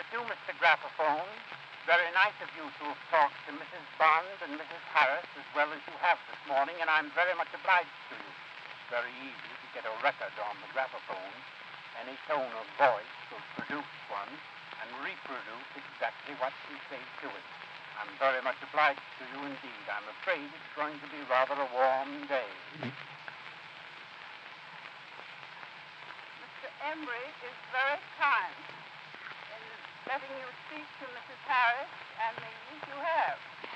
do, Mr. Graphophone. Very nice of you to have talked to Mrs. Bond and Mrs. Harris as well as you have this morning, and I'm very much obliged to you. It's very easy to get a record on the graphophone. Any tone of voice will produce one and reproduce exactly what you say to it. I'm very much obliged to you indeed. I'm afraid it's going to be rather a warm day. Mr. Embry is very kind in letting you speak to Mrs. Harris and me as you have.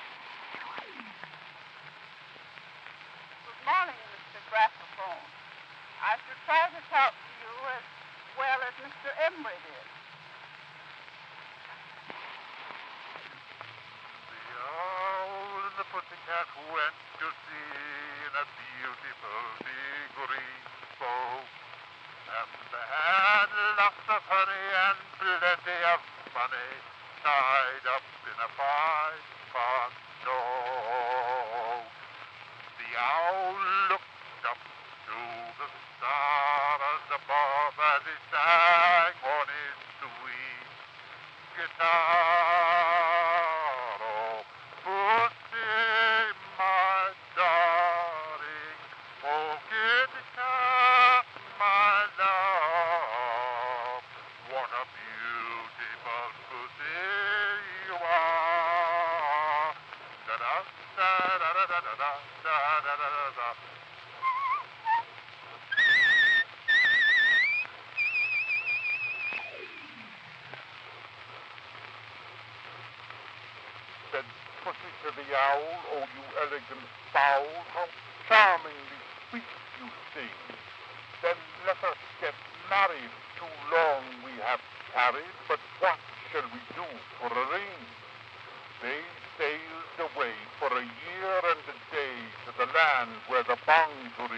Good morning, Mr. Graphophone. I shall try to talk to you as well as Mr. Embry did. The owl and the pussycat went to sea in a beautiful big rainbow. And they had lots of honey and plenty of money tied up in a fine bundle. The owl looked up to the stars above as he sang on his sweet guitar. Oh, pussy, my darling, oh, kitty cat, my love, what a beautiful pussy you are. Da-da-da-da-da-da-da-da-da-da-da-da. Said Pussy to the owl, oh, you elegant fowl, how charmingly sweet you sing. Then let us get married. Too long we have tarried, but what shall we do for a ring? They sailed away for a year and a day to the land where the Bonguri